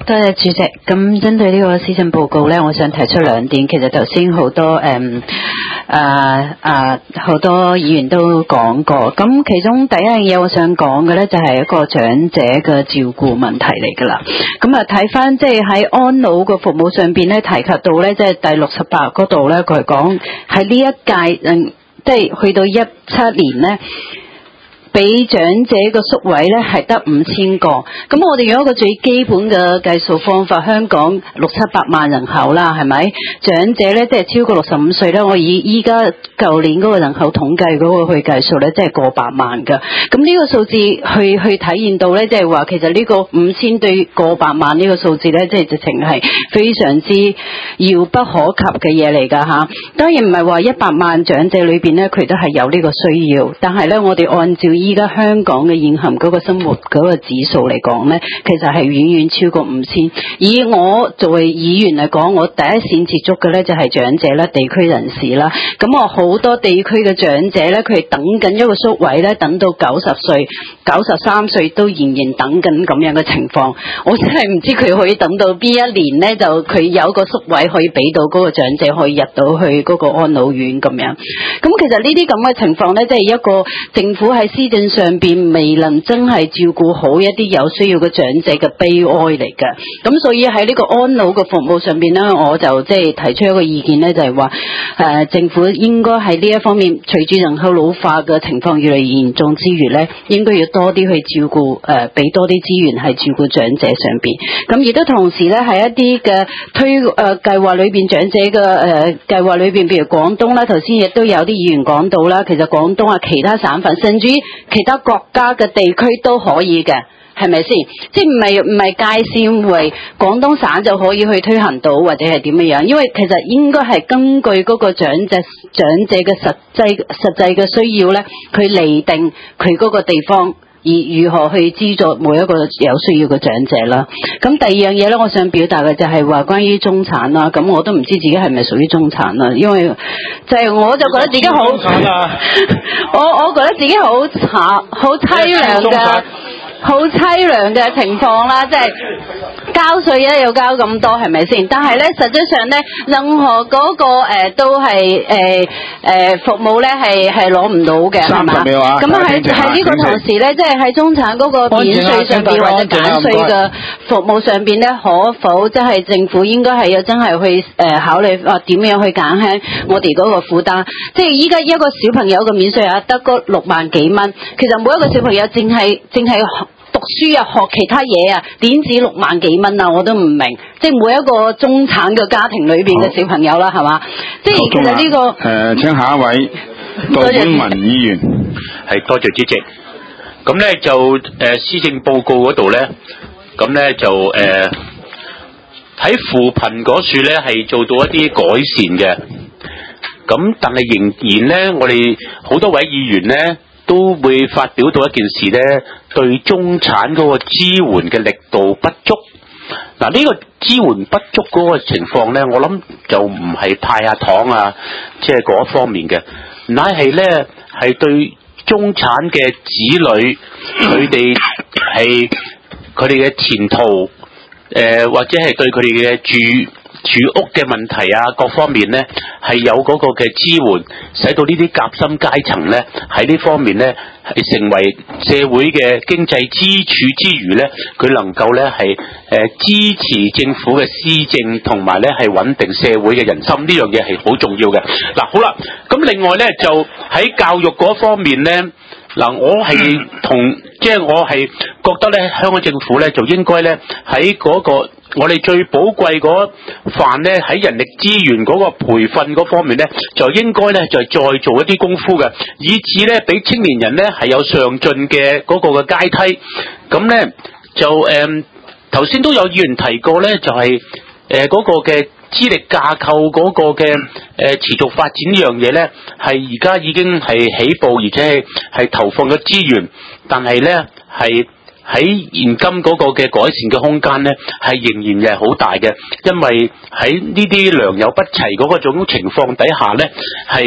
Speaker 14: 多謝主席。咁針對呢個施政報告咧，我想提出兩點。其實頭先好多誒誒誒好多議員都講過。咁其中第一樣嘢我想講嘅咧，就係一個長者嘅照顧問題嚟㗎啦。咁啊睇翻即係喺安老嘅服務上邊咧，提及到咧，即係第六十八嗰度咧，佢講喺呢一屆嗯，即係去到一七年咧。俾長者個宿位咧係得五千個，咁我哋用一個最基本嘅計數方法，香港六七百萬人口啦，係咪？長者咧即係超過六十五歲咧，我以依家舊年嗰個人口統計嗰個去計數咧，即係過百萬㗎。咁呢個數字去去體現到咧，即係話其實呢個五千對過百萬呢個數字咧，即係直情係非常之遙不可及嘅嘢嚟㗎嚇。當然唔係話一百萬長者裏邊咧，佢都係有呢個需要，但係咧我哋按照依家香港嘅現行嗰個生活嗰個指數嚟講咧，其實係遠遠超過五千。以我作為議員嚟講，我第一線接觸嘅咧就係長者啦、地區人士啦。咁我好多地區嘅長者咧，佢係等緊一個宿位咧，等到九十歲、九十三歲都仍然等緊咁樣嘅情況。我真係唔知佢可以等到邊一年咧，就佢有個宿位可以俾到嗰個長者可以入到去嗰個安老院咁樣。咁其實呢啲咁嘅情況咧，即係一個政府喺施政上邊未能真係照顧好一啲有需要嘅長者嘅悲哀嚟嘅。咁所以喺呢個安老嘅服務上邊咧，我就即係提出一個意見咧，就係話誒政府應該喺呢一方面，隨住人口老化嘅情況越嚟越嚴重之餘咧，應該要多啲去照顧誒，俾、呃、多啲資源係照顧長者上邊。咁亦都同時咧，喺一啲嘅推誒計劃裏邊，長者嘅誒計劃裏邊，譬如廣東啦，頭先亦都有啲議員講到啦，其實廣東啊，其他省份甚至於其他國家嘅地區都可以嘅，係咪先？即係唔係唔係界線為廣東省就可以去推行到，或者係點樣樣？因為其實應該係根據嗰個長者長者嘅實際實際嘅需要咧，佢釐定佢嗰個地方。而如何去資助每一個有需要嘅長者啦？咁第二樣嘢咧，我想表達嘅就係話關於中產啦。咁我都唔知自己係咪屬於中產啦，因為就係我就覺得自己好，我我覺得自己好慘、好凄涼嘅。好凄涼嘅情況啦，即係交稅咧要交咁多，係咪先？但係咧，實際上咧，任何嗰、那個、呃、都係誒誒服務咧係係攞唔到嘅，係嘛？咁喺喺呢個同時咧，即係喺中產嗰個免稅上邊或者減稅嘅服務上邊咧，可否即係政府應該係要真係去誒、呃、考慮啊點樣去減輕我哋嗰個負擔？即係依家一個小朋友嘅免稅額得嗰六萬幾蚊，其實每一個小朋友淨係淨係讀書啊，學其他嘢啊，點止六萬幾蚊啊？我都唔明，即係每一個中產嘅家庭裏邊嘅小朋友啦，係嘛？即係其實呢、這個誒、
Speaker 6: 呃，請下一位杜婉雯議員，
Speaker 15: 係多謝主席。咁咧就誒施、呃、政報告嗰度咧，咁咧就誒喺、呃、扶貧嗰處咧係做到一啲改善嘅。咁但係仍然咧，我哋好多位議員咧都會發表到一件事咧，對中產嗰個支援嘅力度不足。嗱，呢個支援不足嗰個情況咧，我諗就唔係派下糖啊，即係嗰方面嘅，乃係咧係對中產嘅子女，佢哋係佢哋嘅前途，誒、呃、或者係對佢哋嘅住住屋嘅問題啊，各方面咧係有嗰個嘅支援，使到呢啲夾心階層咧喺呢方面咧係成為社會嘅經濟支柱之餘咧，佢能夠咧係誒支持政府嘅施政，同埋咧係穩定社會嘅人心，呢樣嘢係好重要嘅。嗱，好啦，咁另外咧就喺教育嗰方面咧，嗱，我係同即係我係覺得咧，香港政府咧就應該咧喺嗰個我哋最寶貴嗰範咧，喺人力資源嗰個培訓嗰方面咧，就應該咧就係再做一啲功夫嘅，以至咧俾青年人咧係有上進嘅嗰個嘅階梯。咁咧就誒頭先都有議員提過咧，就係誒嗰個嘅資歷架構嗰個嘅誒、呃、持續發展呢樣嘢咧，係而家已經係起步，而且係係投放咗資源，但係咧係喺現今嗰個嘅改善嘅空間咧，係仍然係好大嘅，因為喺呢啲良莠不齊嗰個種情況底下咧，係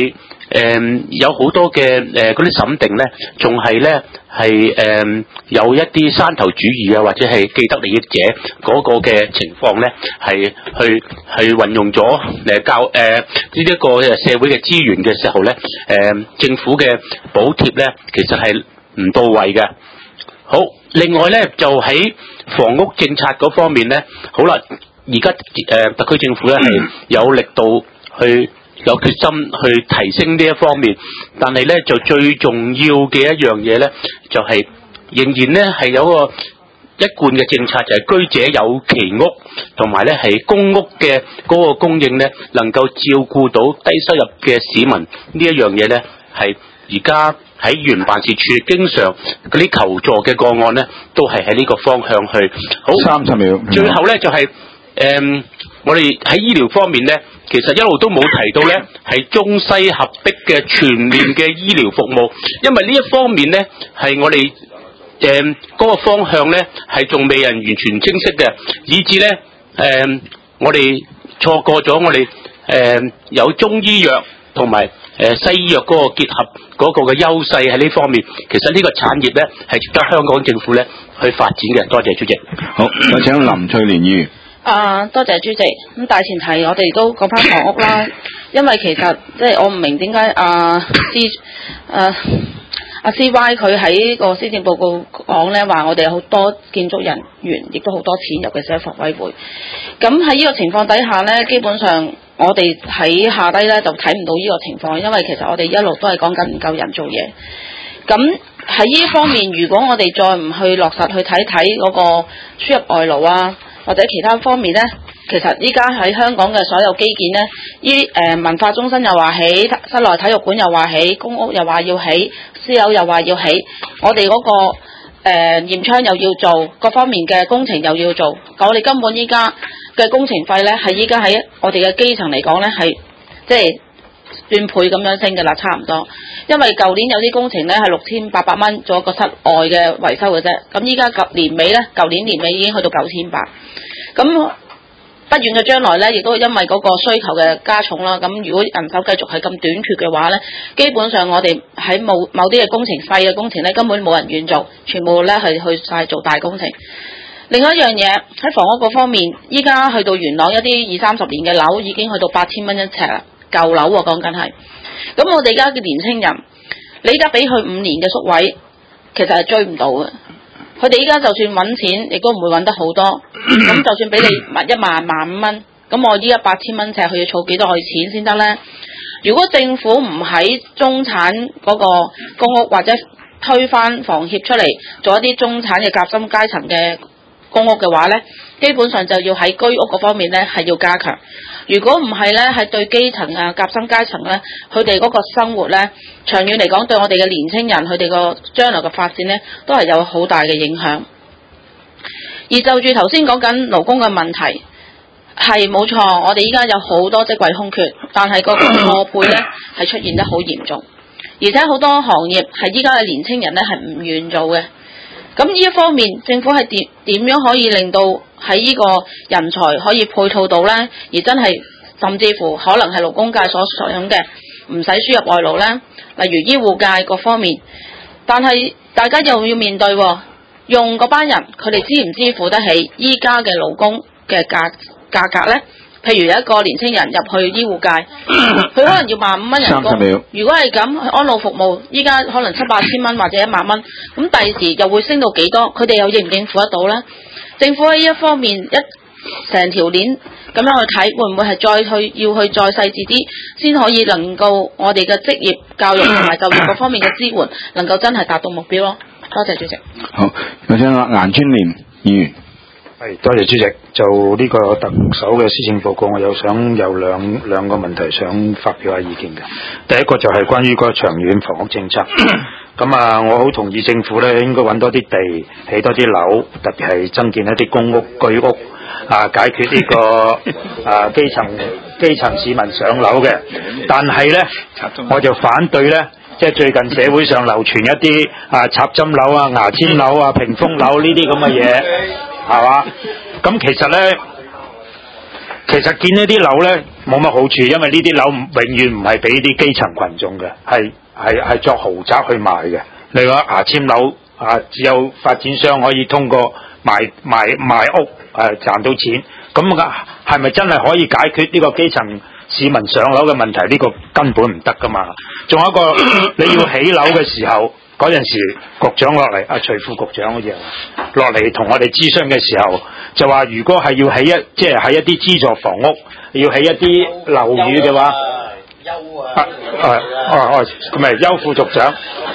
Speaker 15: 誒有好多嘅誒嗰啲審定咧，仲係咧係誒有一啲山頭主義啊，或者係既得利益者嗰個嘅情況咧，係去去運用咗誒教誒呢一個社會嘅資源嘅時候咧，誒、呃、政府嘅補貼咧，其實係唔到位嘅。好，另外咧就喺房屋政策嗰方面咧，好啦，而家誒特區政府咧係有力度去有決心去提升呢一方面，但係咧就最重要嘅一樣嘢咧，就係、是、仍然咧係有個一貫嘅政策，就係居者有其屋，同埋咧係公屋嘅嗰個供應咧，能夠照顧到低收入嘅市民呢一樣嘢咧，係而家喺原辦事處經常嗰啲求助嘅個案咧，都係喺呢個方向去。好，
Speaker 6: 三十秒。
Speaker 15: 最後咧就係、是、誒、嗯，我哋喺醫療方面咧，其實一路都冇提到咧，係中西合璧嘅全面嘅醫療服務，因為呢一方面咧係我哋誒嗰個方向咧係仲未人完全清晰嘅，以至咧誒我哋錯過咗我哋誒、呃、有中醫藥同埋誒西醫藥嗰個結合嗰個嘅優勢喺呢方面，其實呢個產業咧係值得香港政府咧去發展嘅。多謝主席。
Speaker 6: 好，有請林翠蓮議員。
Speaker 16: 啊，多謝主席。咁大前提，我哋都講翻房屋啦，因為其實即係我唔明點解啊 C 誒阿 C Y 佢喺個施政報告講咧話，我哋有好多建築人員，亦都好多錢，尤其是喺房委會。咁喺呢個情況底下咧，基本上我哋喺下低咧就睇唔到呢個情況，因為其實我哋一路都係講緊唔夠人做嘢。咁喺呢一方面，如果我哋再唔去落實去睇睇嗰個輸入外勞啊，或者其他方面咧，其實依家喺香港嘅所有基建咧，依誒、呃、文化中心又話起，室內體育館又話起，公屋又話要起，私樓又話要起，我哋嗰、那個誒驗窗又要做，各方面嘅工程又要做，我哋根本依家嘅工程費咧，係依家喺我哋嘅基層嚟講咧，係即係斷倍咁樣升嘅啦，差唔多。因為舊年有啲工程咧係六千八百蚊做一個室外嘅維修嘅啫，咁依家年尾咧，舊年年尾已經去到九千八，咁不遠嘅將來咧，亦都因為嗰個需求嘅加重啦。咁如果人手繼續係咁短缺嘅話咧，基本上我哋喺某某啲嘅工程細嘅工程咧，根本冇人願做，全部咧係去晒做大工程。另外一樣嘢喺房屋嗰方面，依家去到元朗一啲二三十年嘅樓已經去到八千蚊一尺啦，舊樓喎講緊係。咁我哋而家嘅年青人，你而家俾佢五年嘅宿位，其實係追唔到嘅。佢哋依家就算揾錢，亦都唔會揾得好多。咁就算俾你一萬萬五蚊，咁我依家八千蚊尺，佢要儲幾多錢先得呢？如果政府唔喺中產嗰個公屋或者推翻房協出嚟，做一啲中產嘅夾心階層嘅公屋嘅話呢，基本上就要喺居屋嗰方面呢係要加強。如果唔係呢，係對基層啊、夾心階層呢，佢哋嗰個生活呢，長遠嚟講對我哋嘅年青人佢哋個將來嘅發展呢，都係有好大嘅影響。而就住頭先講緊勞工嘅問題，係冇錯，我哋依家有好多職位空缺，但係個錯配呢係出現得好嚴重，而且好多行業係依家嘅年青人呢係唔願做嘅。咁呢一方面，政府係點點樣可以令到喺呢個人才可以配套到呢？而真係甚至乎可能係勞工界所想嘅，唔使輸入外勞呢？例如醫護界各方面，但係大家又要面對用嗰班人，佢哋支唔支付得起依家嘅勞工嘅價價格呢？譬如有一個年青人入去醫護界，佢可能要萬五蚊人工。如果係咁，安老服務依家可能七八千蚊或者一萬蚊，咁第時又會升到幾多？佢哋又應唔應付得到呢？政府喺呢一方面一成條鏈咁樣去睇，會唔會係再去要去再細緻啲，先可以能夠我哋嘅職業教育同埋就業各方面嘅支援，能夠真係達到目標咯？多謝主席。
Speaker 6: 好，有請顏川廉議員。
Speaker 17: 係，多謝主席。就呢個特首嘅施政報告，我有想有兩兩個問題想發表下意見嘅。第一個就係關於個長遠房屋政策。咁啊，我好同意政府咧應該揾多啲地，起多啲樓，特別係增建一啲公屋、居屋，啊，解決呢、這個啊基層基層市民上樓嘅。但係咧，我就反對咧，即係最近社會上流傳一啲啊插針樓啊、牙籤樓啊、屏風樓呢啲咁嘅嘢。係嘛？咁其實咧， 其實建呢啲樓咧冇乜好處，因為呢啲樓永遠唔係俾啲基層群眾嘅，係係係作豪宅去賣嘅。你話牙籤樓啊，只有發展商可以通過賣賣賣屋誒、啊、賺到錢，咁啊係咪真係可以解決呢個基層市民上樓嘅問題？呢、這個根本唔得噶嘛。仲有一個你要起樓嘅時候，嗰陣時局長落嚟，阿徐副局長好似落嚟同我哋諮詢嘅時候，就話如果係要起一即係喺一啲資助房屋，要起一啲樓宇嘅話，優啊，啊啊哦，咁咪邱副局長，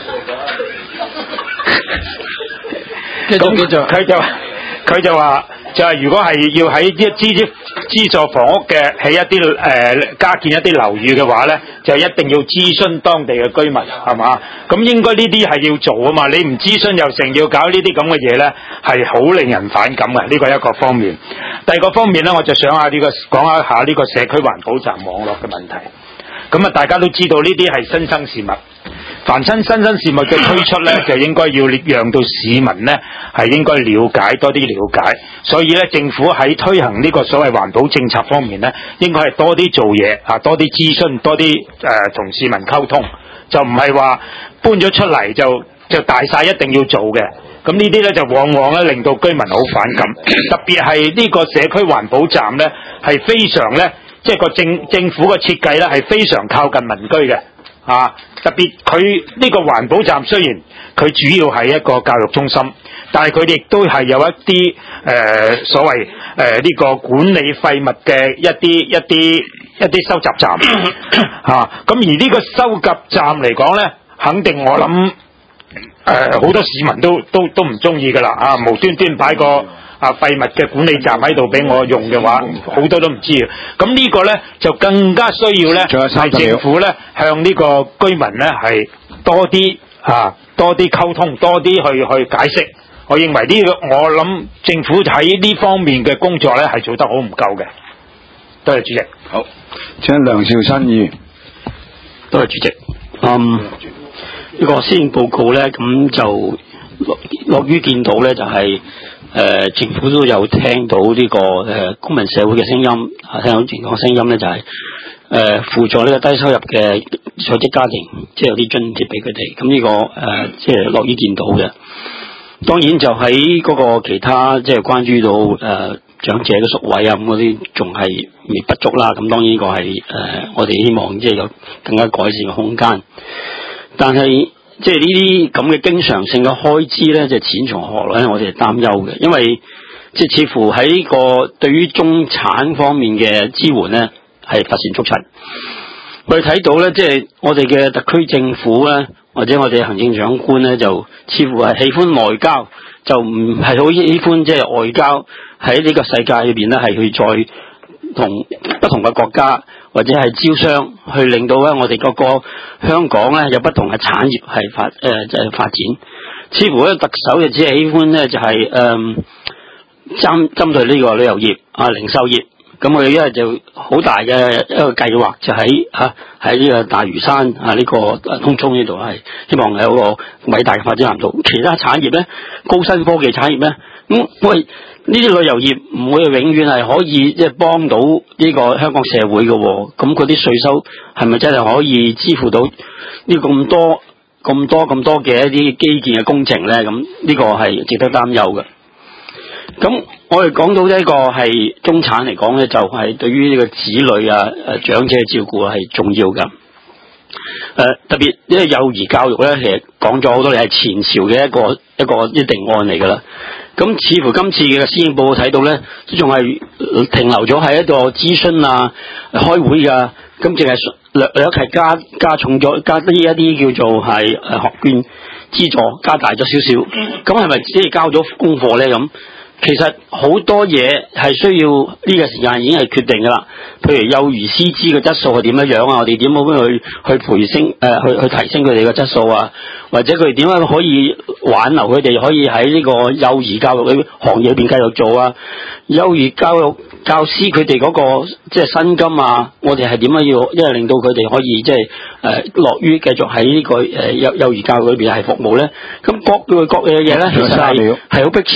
Speaker 17: 咁佢就佢就話。就係如果係要喺啲資資助房屋嘅起一啲誒、呃、加建一啲樓宇嘅話咧，就一定要諮詢當地嘅居民，係嘛？咁應該呢啲係要做啊嘛，你唔諮詢又成要搞呢啲咁嘅嘢咧，係好令人反感嘅。呢個係一個方面。第二個方面咧，我就想下呢、呢個講一下呢個社區環保站網絡嘅問題。咁啊，大家都知道呢啲係新生事物。凡親新生事物嘅推出咧，就應該要讓到市民咧係應該了解多啲了解，所以咧政府喺推行呢個所謂環保政策方面咧，應該係多啲做嘢啊，多啲諮詢，多啲誒同市民溝通，就唔係話搬咗出嚟就就大晒一定要做嘅。咁呢啲咧就往往咧令到居民好反感，特別係呢個社區環保站咧係非常咧，即係個政政府嘅設計咧係非常靠近民居嘅。啊！特別佢呢個環保站雖然佢主要係一個教育中心，但係佢哋亦都係有一啲誒、呃、所謂誒呢個管理廢物嘅一啲一啲一啲收集站嚇。咁、啊、而呢個收集站嚟講咧，肯定我諗誒好多市民都都都唔中意㗎啦啊！無端端擺個啊廢物嘅管理站喺度俾我用嘅話，好多都唔知嘅。咁呢個咧就更加需要咧係政府咧向呢個居民咧係多啲啊多啲溝通，多啲去去解釋。我認為呢、這個我諗政府喺呢方面嘅工作咧係做得好唔夠嘅。多謝主席。
Speaker 6: 好，請梁兆新議員。
Speaker 18: 多謝主席。嗯，呢、這個施政報告咧，咁就樂樂於見到咧，就係、是。誒、呃，政府都有聽到呢、這個誒、呃、公民社會嘅聲音，啊，聽到情況聲音咧就係誒輔助呢個低收入嘅在職家庭，即係有啲津貼俾佢哋。咁呢、這個誒、呃、即係樂於見到嘅。當然就喺嗰個其他即係關於到誒、呃、長者嘅宿位啊咁嗰啲，仲係未不足啦。咁當然呢個係誒、呃、我哋希望即係有更加改善嘅空間，但係。即係呢啲咁嘅經常性嘅開支咧，就係、錢從何來咧？我哋係擔憂嘅，因為即係似乎喺個對於中產方面嘅支援咧，係乏善足陳。我哋睇到咧，即係我哋嘅特區政府咧，或者我哋行政長官咧，就似乎係喜歡內交，就唔係好喜歡即係外交喺呢個世界裏邊咧，係去再同不同嘅國家。或者係招商，去令到咧我哋嗰個香港咧有不同嘅產業係發誒即係發展。似乎咧特首就只係喜歡咧就係誒針針對呢個旅遊業啊零售業。咁我哋因為就好大嘅一個計劃，就喺嚇喺呢個大嶼山啊呢、這個東涌呢度係希望有個偉大嘅發展藍圖。其他產業咧，高新科技產業咧，咁喂。呢啲旅遊業唔會永遠係可以即係幫到呢個香港社會嘅、哦，咁嗰啲稅收係咪真係可以支付到呢咁多咁多咁多嘅一啲基建嘅工程咧？咁呢個係值得擔憂嘅。咁我哋講到呢一個係中產嚟講咧，就係、是、對於呢個子女啊誒長者嘅照顧係重要㗎。誒、呃、特別呢個幼兒教育咧，其實講咗好多，你係前朝嘅一個一個一定案嚟㗎啦。咁似乎今次嘅施政報告睇到咧，都仲係停留咗喺一個諮詢啊、開會㗎。咁淨係略略係加加重咗，加啲一啲叫做係誒學券資助加大咗少少。咁係咪只係交咗功課咧？咁其實好多嘢係需要呢個時間已經係決定㗎啦。譬如幼兒師資嘅質素係點樣樣啊？我哋點樣去去培升誒、呃、去去提升佢哋嘅質素啊？或者佢哋點樣可以挽留佢哋可以喺呢個幼兒教育嘅行業裏邊繼續做啊？幼兒教育教師佢哋嗰個即係薪金啊，我哋係點樣要，因為令到佢哋可以即係誒樂於繼續喺呢、這個誒幼幼兒教育裏邊係服務咧。咁各類各樣嘅嘢咧，其實係係好迫切。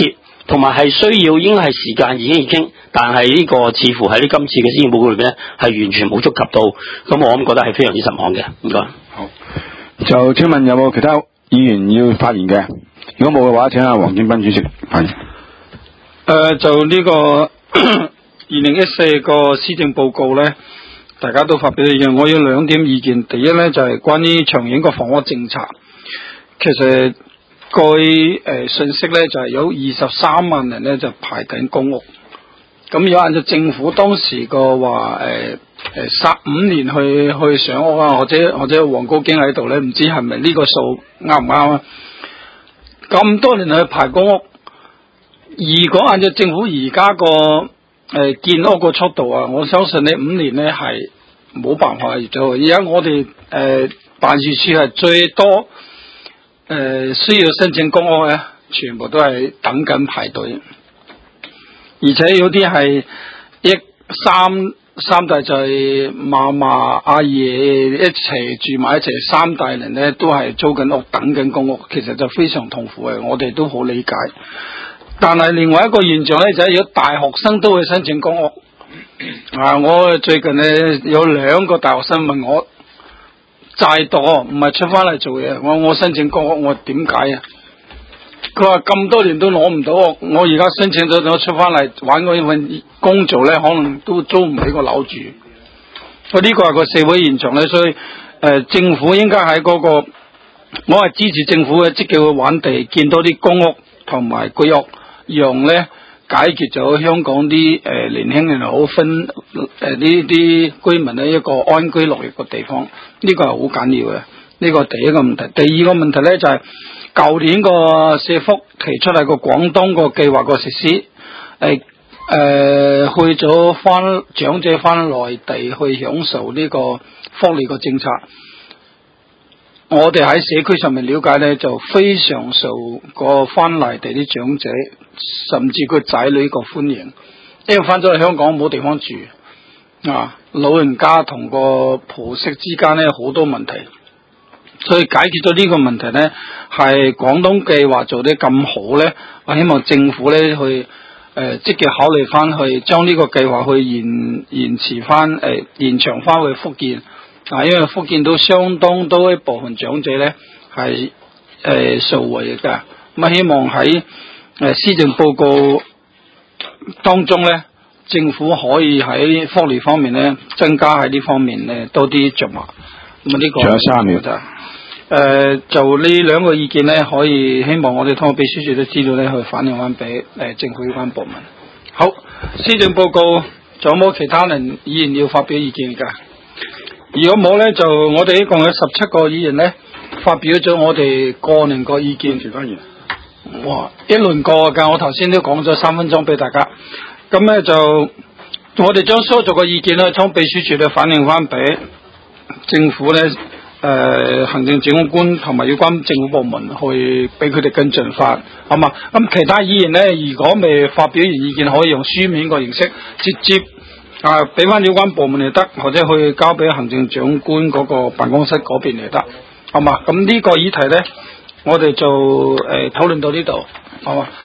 Speaker 18: 同埋係需要應該係時間已經已經，但係呢個似乎喺呢今次嘅施政報告裏邊咧係完全冇觸及到，咁我諗覺得係非常之失望嘅。唔該。
Speaker 6: 好，就請問有冇其他議員要發言嘅？如果冇嘅話，請阿黃建斌主席發言。
Speaker 1: 誒、呃，就呢、這個二零一四個施政報告咧，大家都發表意見，我有兩點意見。第一咧就係、是、關於長遠個房屋政策，其實據誒、呃、信息咧就係、是、有二十三萬人咧就排緊公屋，咁如果按照政府當時個話誒誒三五年去去上屋啊，或者或者黃高經喺度咧，唔知係咪呢個數啱唔啱啊？咁多年去排公屋，如果按照政府而家個誒建屋個速度啊，我相信呢五年咧係冇辦法做。而家我哋誒、呃、辦事處係最多誒、呃、需要申請公屋咧，全部都係等緊排隊，而且有啲係一三三代就係嫲嫲阿爺一齊住埋一齊，三代人咧都係租緊屋等緊公屋，其實就非常痛苦嘅，我哋都好理解。但係另外一個現象咧就係、是、如果大學生都會申請公屋啊！我最近咧有兩個大學生問我債度唔係出翻嚟做嘢，我我申請公屋，我點解啊？佢話咁多年都攞唔到，我而家申請咗，我出翻嚟揾嗰份工做咧，可能都租唔起個樓住。所以呢個係個社會現象咧，所以誒、呃、政府應該喺嗰個，我係支持政府嘅積極去揾地，建多啲公屋同埋居屋，讓咧解決咗香港啲誒、呃、年輕人好分誒呢啲居民咧一個安居樂業嘅地方，呢、這個係好緊要嘅。呢、這個第一個問題，第二個問題咧就係、是。舊年個社福提出嚟個廣東個計劃個實施，誒、呃、誒、呃、去咗翻長者翻內地去享受呢個福利個政策，我哋喺社區上面了解咧就非常受個翻內地啲長者，甚至佢仔女個歡迎，因為翻咗去香港冇地方住啊，老人家同個婆媳之間咧好多問題。所以解決咗呢個問題呢，係廣東計劃做得咁好呢，我希望政府呢去誒、呃、積極考慮翻去將呢個計劃去延延遲翻誒、呃、延長翻去福建啊，因為福建都相當多一部分長者呢係誒受惠嘅，咁、呃、啊希望喺誒、呃、施政報告當中呢，政府可以喺福利方面呢增加喺呢方面呢多啲着墨。咁啊呢個仲有三秒咋？誒、呃，就呢兩個意見咧，可以希望我哋通過秘書處都知道咧，去反映翻俾誒政府有關部門。好，施政報告仲有冇其他人議員要發表意見噶？如果冇咧，就我哋一共有十七個議員咧，發表咗我哋個人個意見。其他議員哇，一輪過噶，我頭先都講咗三分鐘俾大家。咁咧就我哋將所有嘅意見咧，從秘書處咧反映翻俾政府咧。誒、呃，行政長官同埋有關政府部門去俾佢哋跟進法，好嘛？咁其他議員咧，如果未發表完意見，可以用書面個形式直接啊，俾翻有關部門嚟得，或者去交俾行政長官嗰個辦公室嗰邊嚟得，好嘛？咁呢個議題咧，我哋就誒討論到呢度，好嘛？